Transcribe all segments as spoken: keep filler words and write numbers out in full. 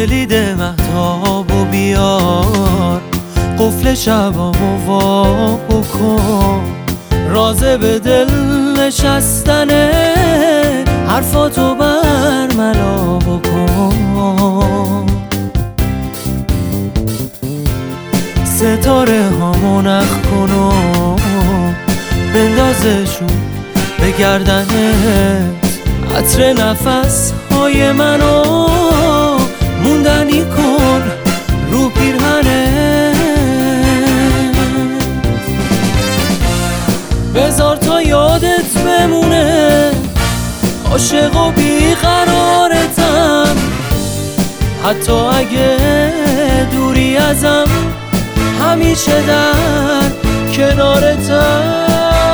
کلید مهتاب و بیار، قفل شبامو وا بکن، رازه به دل نشستنه، حرفاتو برملا بکن. ستاره هامو نخ کن و بندازشون به گردنت، عطر نفس های منو موندنی کن رو پیرهنه. بذار تا یادت بمونه عاشق و بیقرارتم، حتی اگه دوری ازم همیشه در کنارتم.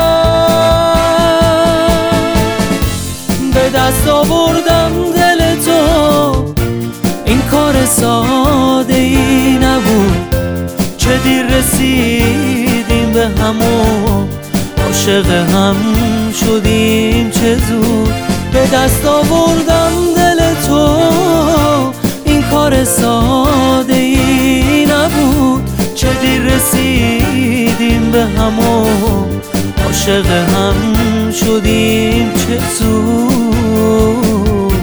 به دست آوردم دل تو، این کار ساده ای نبود، چه دیر رسیدیم به همون، عاشق هم شدیم چه زود. به دست آوردم دل تو، این کار ساده ای نبود، چه دیر رسیدیم به همون، عاشق هم شدیم چه زود.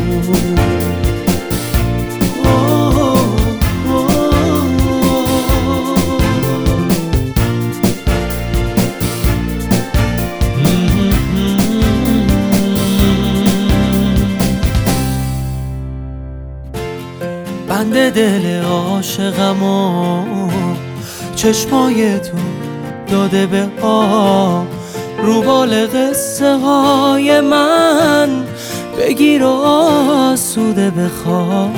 بند دل عاشقمو چشمای تو داده به آب، رو بال قصه های من بگیر و آسوده بخواب.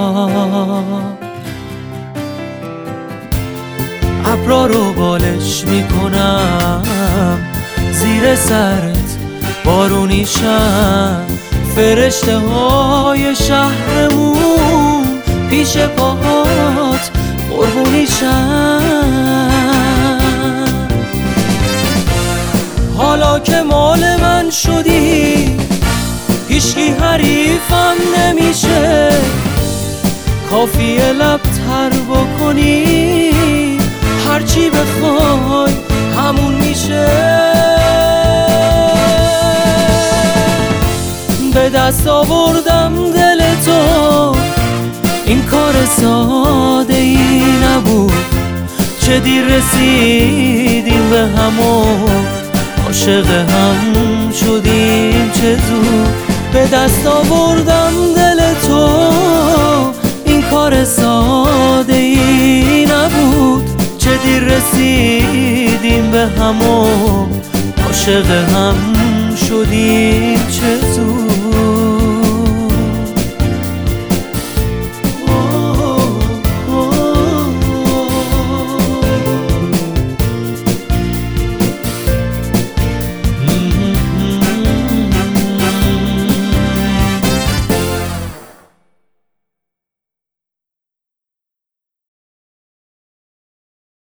ابرا رو بالش میکنم زیر سرت بارونیشم، فرشته های شهرمون پیش پاهات قربونیشم. حالا که مال من شدی هیچکی حریفم نمیشه، کافیه لب تر بکنی هرچی بخوای همون میشه. به دست آوردم دل تو، این کار ساده ای نبود، چه دیر رسیدیم به همون، عاشق هم شدیم چه زود. به دست آوردم دل تو، این کار ساده ای نبود، چه دیر رسیدیم به همون، عاشق هم شدیم چه زود.